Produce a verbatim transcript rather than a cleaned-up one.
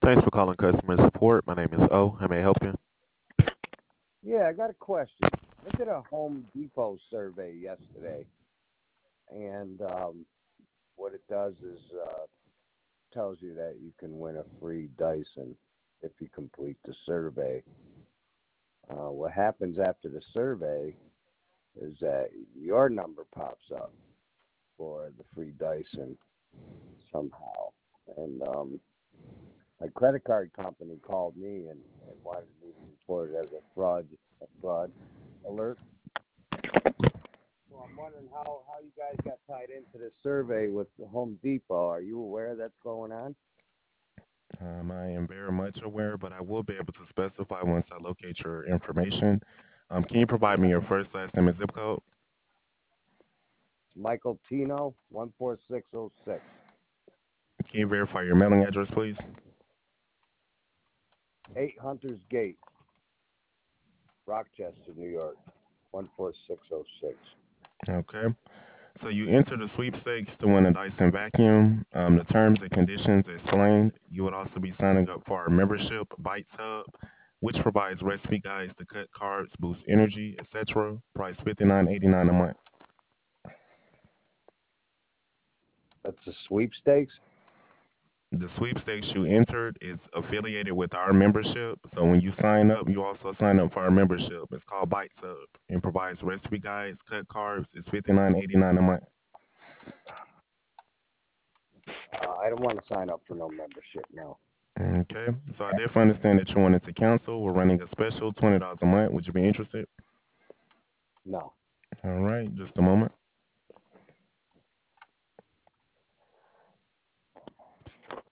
Thanks for calling customer support. My name is O. How may I help you? Yeah, I got a question. I did a Home Depot survey yesterday, and um, what it does is uh, tells you that you can win a free Dyson if you complete the survey. Uh, what happens after the survey is that your number pops up for the free Dyson somehow, and um, my credit card company called me and, and wanted me to report it as a fraud, a fraud alert. So I'm wondering how, how you guys got tied into this survey with the Home Depot. Are you aware that's going on? Um, I am very much aware, but I will be able to specify once I locate your information. Um, can you provide me your first, last name, and zip code? Michael Tino, one four six zero six. Can you verify your mailing address, please? eight Hunters Gate, Rochester, New York, one four six zero six. Okay. So you enter the sweepstakes to win a Dyson vacuum. Um, the terms and conditions explained. You would also be signing up for our membership, Bites Hub, which provides recipe guides to cut carbs, boost energy, et cetera. Price fifty-nine eighty-nine a month. That's the sweepstakes? The sweepstakes you entered is affiliated with our membership. So when you sign up, you also sign up for our membership. It's called Bites Hub and provides recipe guides, cut carbs. It's fifty-nine eighty-nine a month. Uh, I don't want to sign up for no membership, no. Okay. So I definitely understand that you wanted to cancel. We're running a special twenty dollars a month. Would you be interested? No. All right. Just a moment.